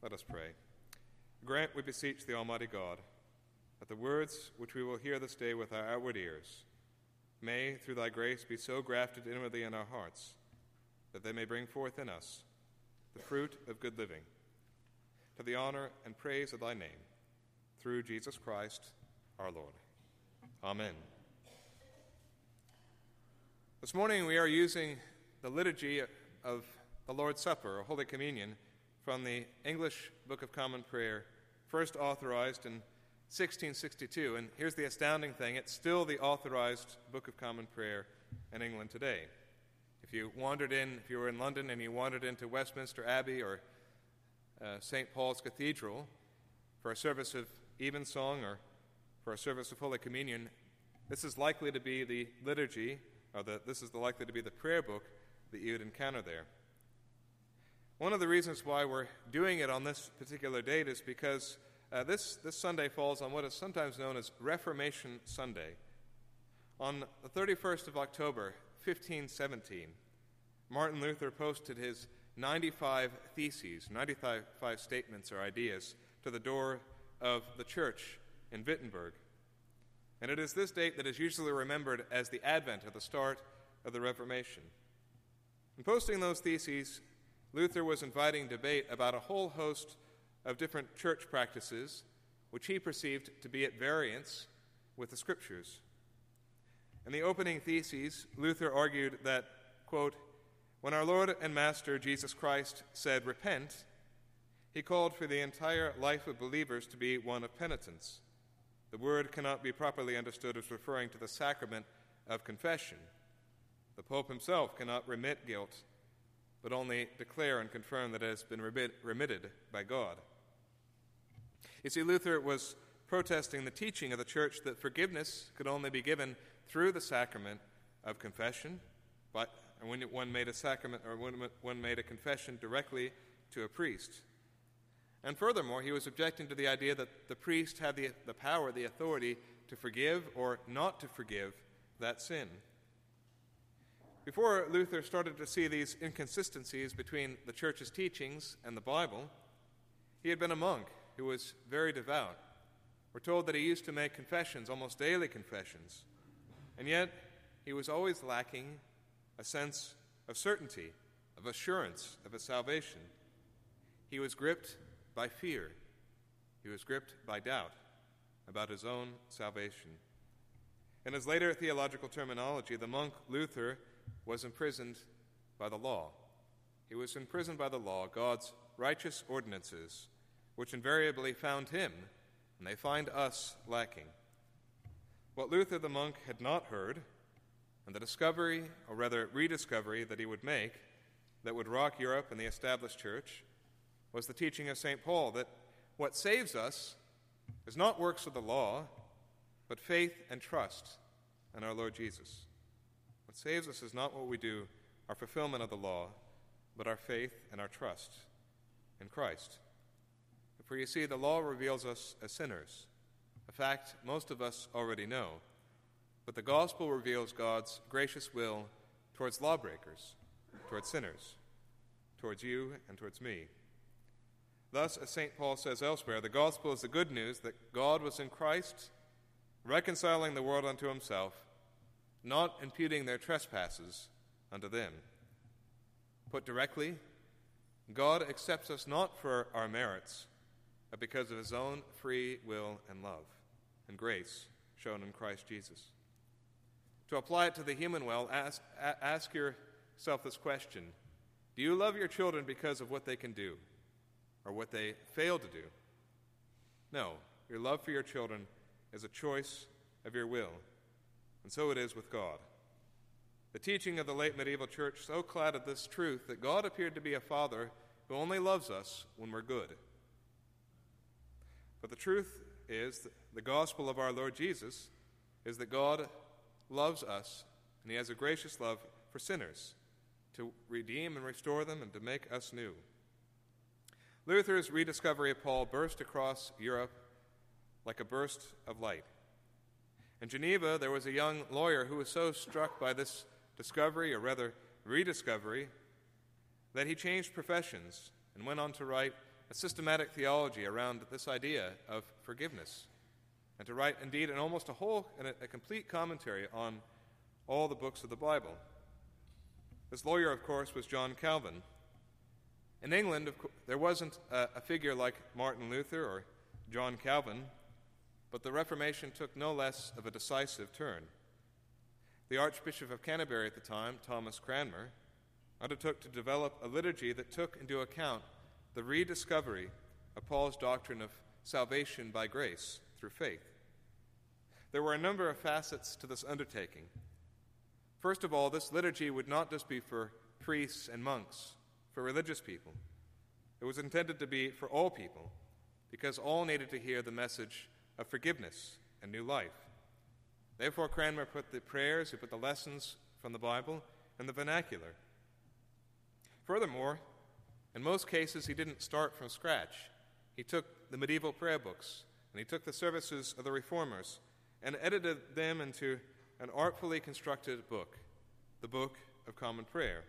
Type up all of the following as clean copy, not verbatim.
Let us pray. Grant, we beseech the Almighty God, that the words which we will hear this day with our outward ears may, through thy grace, be so grafted inwardly in our hearts, that they may bring forth in us the fruit of good living, to the honor and praise of thy name, through Jesus Christ our Lord. Amen. This morning we are using the liturgy of the Lord's Supper, or Holy Communion, from the English Book of Common Prayer, first authorized in 1662. And here's the astounding thing: it's still the authorized Book of Common Prayer in England today. If you were in London and you wandered into Westminster Abbey or St. Paul's Cathedral for a service of evensong or for a service of Holy Communion, this is likely to be the liturgy, or this is likely to be the prayer book that you would encounter there. One of the reasons why we're doing it on this particular date is because this Sunday falls on what is sometimes known as Reformation Sunday. On the 31st of October, 1517, Martin Luther posted his 95 theses, 95 statements or ideas, to the door of the church in Wittenberg. And it is this date that is usually remembered as the advent, or the start of the Reformation. In posting those theses, Luther was inviting debate about a whole host of different church practices which he perceived to be at variance with the Scriptures. In the opening theses, Luther argued that, quote, "When our Lord and Master Jesus Christ said, 'Repent,' he called for the entire life of believers to be one of penitence. The word cannot be properly understood as referring to the sacrament of confession. The Pope himself cannot remit guilt, but only declare and confirm that it has been remitted by God." You see, Luther was protesting the teaching of the church that forgiveness could only be given through the sacrament of confession, but when one made a sacrament, or when one made a confession directly to a priest. And furthermore, he was objecting to the idea that the priest had the power, the authority to forgive or not to forgive that sin. Before Luther started to see these inconsistencies between the church's teachings and the Bible, he had been a monk who was very devout. We're told that he used to make confessions, almost daily confessions, and yet he was always lacking a sense of certainty, of assurance of his salvation. He was gripped by fear. He was gripped by doubt about his own salvation. In his later theological terminology, the monk Luther was imprisoned by the law. He was imprisoned by the law, God's righteous ordinances, which invariably found him, and they find us, lacking. What Luther the monk had not heard, and the discovery, or rather rediscovery, that he would make, that would rock Europe and the established church, was the teaching of St. Paul, that what saves us is not works of the law, but faith and trust in our Lord Jesus. What saves us is not what we do, our fulfillment of the law, but our faith and our trust in Christ. For you see, the law reveals us as sinners, a fact most of us already know, but the gospel reveals God's gracious will towards lawbreakers, towards sinners, towards you and towards me. Thus, as St. Paul says elsewhere, the gospel is the good news that God was in Christ, reconciling the world unto himself, not imputing their trespasses unto them. Put directly, God accepts us not for our merits, but because of his own free will and love and grace shown in Christ Jesus. To apply it to the human will, ask yourself this question: do you love your children because of what they can do or what they fail to do? No, your love for your children is a choice of your will, and so it is with God. The teaching of the late medieval church so clouded this truth that God appeared to be a father who only loves us when we're good. But the truth is, the gospel of our Lord Jesus is that God loves us, and he has a gracious love for sinners, to redeem and restore them and to make us new. Luther's rediscovery of Paul burst across Europe like a burst of light. In Geneva, there was a young lawyer who was so struck by this discovery, or rather rediscovery, that he changed professions and went on to write a systematic theology around this idea of forgiveness, and to write, indeed, a complete commentary on all the books of the Bible. This lawyer, of course, was John Calvin. In England, there wasn't a figure like Martin Luther or John Calvin, but the Reformation took no less of a decisive turn. The Archbishop of Canterbury at the time, Thomas Cranmer, undertook to develop a liturgy that took into account the rediscovery of Paul's doctrine of salvation by grace through faith. There were a number of facets to this undertaking. First of all, this liturgy would not just be for priests and monks, for religious people. It was intended to be for all people, because all needed to hear the message of forgiveness and new life. Therefore, Cranmer put the prayers, he put the lessons from the Bible in the vernacular. Furthermore, in most cases, he didn't start from scratch. He took the medieval prayer books, and he took the services of the Reformers, and edited them into an artfully constructed book, the Book of Common Prayer.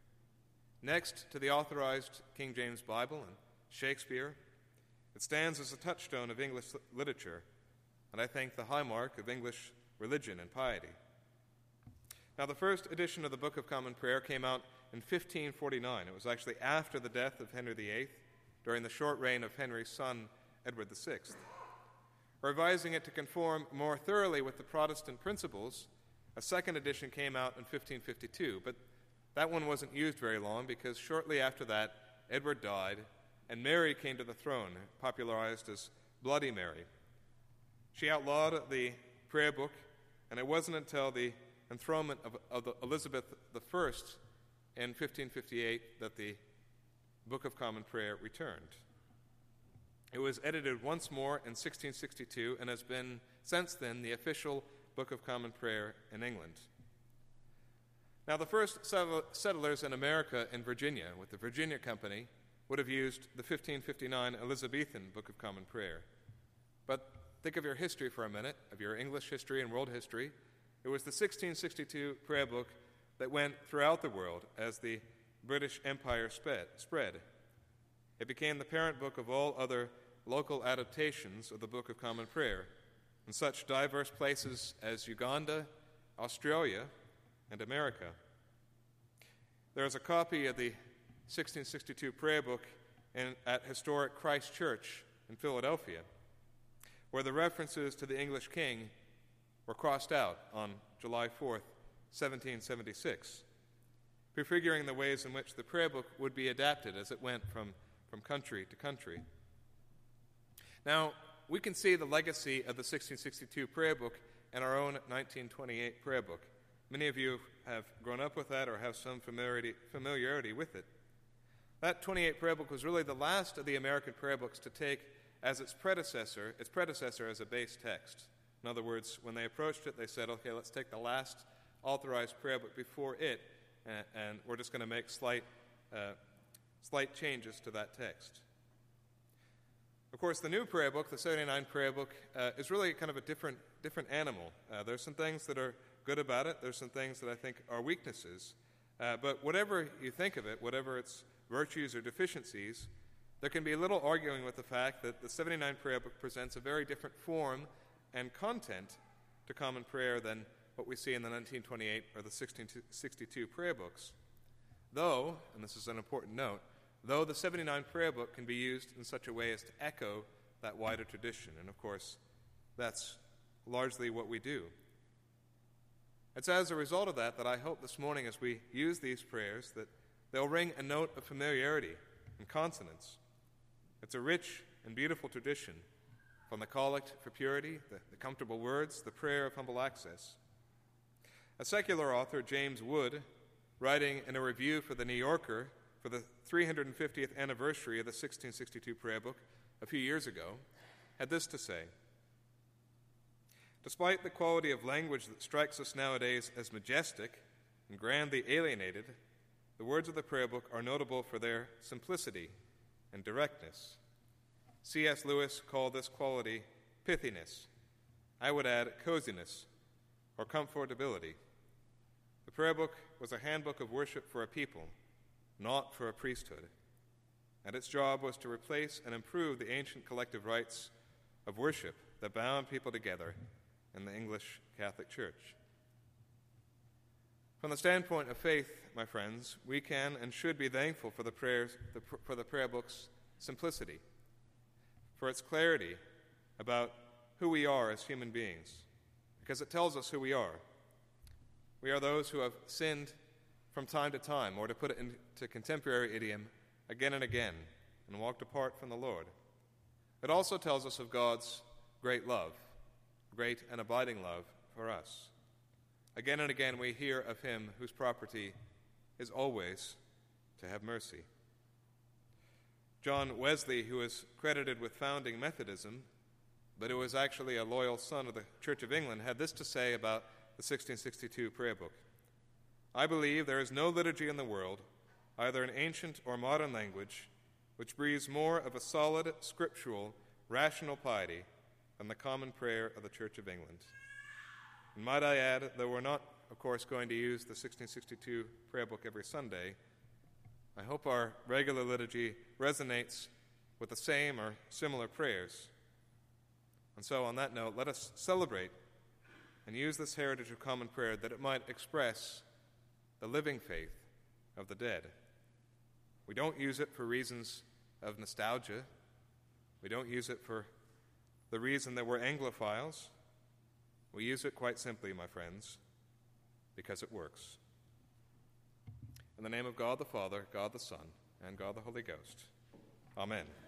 Next to the authorized King James Bible and Shakespeare, it stands as a touchstone of English literature, and I think the high mark of English religion and piety. Now, the first edition of the Book of Common Prayer came out in 1549. It was actually after the death of Henry VIII, during the short reign of Henry's son, Edward VI. Revising it to conform more thoroughly with the Protestant principles, a second edition came out in 1552, but that one wasn't used very long because shortly after that, Edward died, and Mary came to the throne, popularized as Bloody Mary. She outlawed the prayer book, and it wasn't until the enthronement of Elizabeth I in 1558 that the Book of Common Prayer returned. It was edited once more in 1662 and has been, since then, the official Book of Common Prayer in England. Now, the first settlers in America in Virginia, with the Virginia Company, would have used the 1559 Elizabethan Book of Common Prayer. But think of your history for a minute, of your English history and world history. It was the 1662 prayer book that went throughout the world as the British Empire spread. It became the parent book of all other local adaptations of the Book of Common Prayer in such diverse places as Uganda, Australia, and America. There is a copy of the 1662 prayer book at historic Christ Church in Philadelphia, where the references to the English king were crossed out on July 4th, 1776, prefiguring the ways in which the prayer book would be adapted as it went from country to country. Now, we can see the legacy of the 1662 prayer book in our own 1928 prayer book. Many of you have grown up with that or have some familiarity with it. That 28 prayer book was really the last of the American prayer books to take as its predecessor as a base text. In other words, when they approached it, they said, okay, let's take the last authorized prayer book before it, and we're just going to make slight changes to that text. Of course, the new prayer book, the 79 prayer book, is really kind of a different animal. There's some things that are good about it. There's some things that I think are weaknesses. But whatever you think of it, whatever its virtues or deficiencies, there can be little arguing with the fact that the 79 prayer book presents a very different form and content to common prayer than what we see in the 1928 or the 1662 prayer books. Though, and this is an important note, though the 79 prayer book can be used in such a way as to echo that wider tradition. And of course, that's largely what we do. It's as a result of that I hope this morning as we use these prayers that they'll ring a note of familiarity and consonance. It's a rich and beautiful tradition, from the collect for purity, the comfortable words, the prayer of humble access. A secular author, James Wood, writing in a review for the New Yorker for the 350th anniversary of the 1662 prayer book a few years ago, had this to say: "Despite the quality of language that strikes us nowadays as majestic and grandly alienated, the words of the prayer book are notable for their simplicity and directness. C.S. Lewis called this quality pithiness. I would add coziness or comfortability. The prayer book was a handbook of worship for a people, not for a priesthood. and its job was to replace and improve the ancient collective rites of worship that bound people together in the English Catholic Church. From the standpoint of faith, my friends, we can and should be thankful for the prayer book's simplicity, for its clarity about who we are as human beings, because it tells us who we are. We are those who have sinned from time to time, or to put it into contemporary idiom, again and again, and walked apart from the Lord. It also tells us of God's great love, great and abiding love for us. Again and again we hear of him whose property is always to have mercy. John Wesley, who is credited with founding Methodism, but who was actually a loyal son of the Church of England, had this to say about the 1662 prayer book. I believe there is no liturgy in the world, either in ancient or modern language, which breathes more of a solid, scriptural, rational piety than the common prayer of the Church of England. And might I add, though we're not, of course, going to use the 1662 prayer book every Sunday, I hope our regular liturgy resonates with the same or similar prayers. And so, on that note, let us celebrate and use this heritage of common prayer that it might express the living faith of the dead. We don't use it for reasons of nostalgia. We don't use it for the reason that we're Anglophiles. We use it quite simply, my friends, because it works. In the name of God the Father, God the Son, and God the Holy Ghost. Amen.